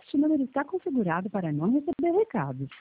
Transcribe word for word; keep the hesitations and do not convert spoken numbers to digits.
Este número está configurado para não receber recados.